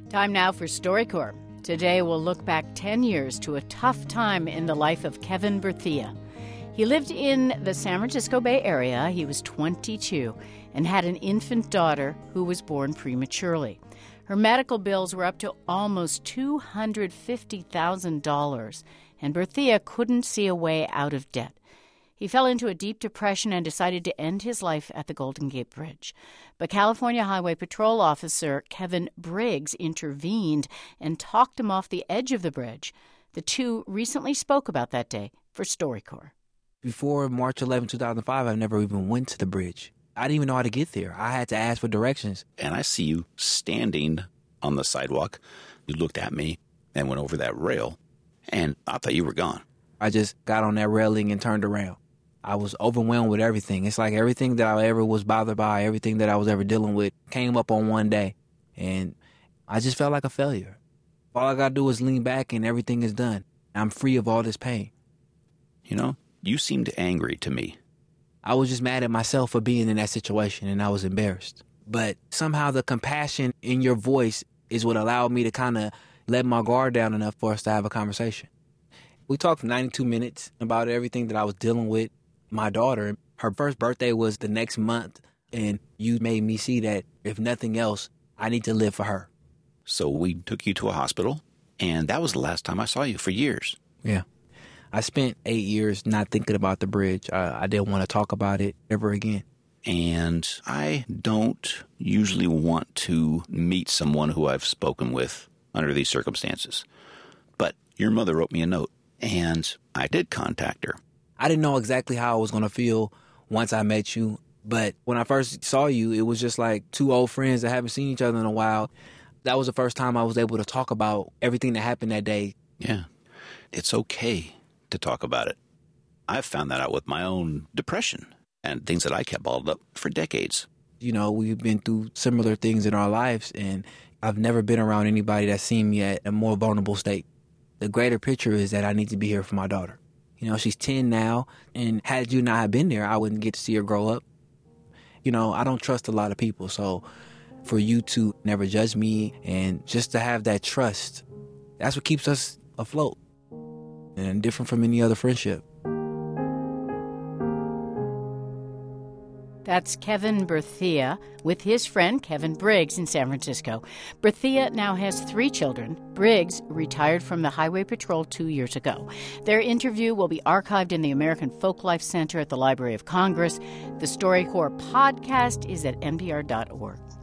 Time now for StoryCorps. Today we'll look back 10 years to a tough time in the life of Kevin Berthia. He lived in the San Francisco Bay Area. He was 22 and had an infant daughter who was born prematurely. Her medical bills were up to almost $250,000, and Berthia couldn't see a way out of debt. He fell into a deep depression and decided to end his life at the Golden Gate Bridge. But California Highway Patrol officer Kevin Briggs intervened and talked him off the edge of the bridge. The two recently spoke about that day for StoryCorps. Before March 11, 2005, I never even went to the bridge. I didn't even know how to get there. I had to ask for directions. And I see you standing on the sidewalk. You looked at me and went over that rail, and I thought you were gone. I just got on that railing and turned around. I was overwhelmed with everything. It's like everything that I ever was bothered by, everything that I was ever dealing with came up on one day. And I just felt like a failure. All I got to do is lean back and everything is done. I'm free of all this pain. You know, you seemed angry to me. I was just mad at myself for being in that situation, and I was embarrassed. But somehow the compassion in your voice is what allowed me to kind of let my guard down enough for us to have a conversation. We talked for 92 minutes about everything that I was dealing with. My daughter, her first birthday was the next month, and you made me see that, if nothing else, I need to live for her. So we took you to a hospital, and that was the last time I saw you for years. Yeah. I spent 8 years not thinking about the bridge. I didn't want to talk about it ever again. And I don't usually want to meet someone who I've spoken with under these circumstances. But your mother wrote me a note, and I did contact her. I didn't know exactly how I was going to feel once I met you. But when I first saw you, it was just like two old friends that haven't seen each other in a while. That was the first time I was able to talk about everything that happened that day. Yeah, it's okay to talk about it. I've found that out with my own depression and things that I kept bottled up for decades. You know, we've been through similar things in our lives, and I've never been around anybody that's seen me at a more vulnerable state. The greater picture is that I need to be here for my daughter. You know, she's 10 now, and had you not have been there, I wouldn't get to see her grow up. You know, I don't trust a lot of people, so for you to never judge me and just to have that trust, that's what keeps us afloat and different from any other friendship. That's Kevin Berthia with his friend Kevin Briggs in San Francisco. Berthia now has 3 children. Briggs retired from the Highway Patrol 2 years ago. Their interview will be archived in the American Folklife Center at the Library of Congress. The StoryCorps podcast is at npr.org.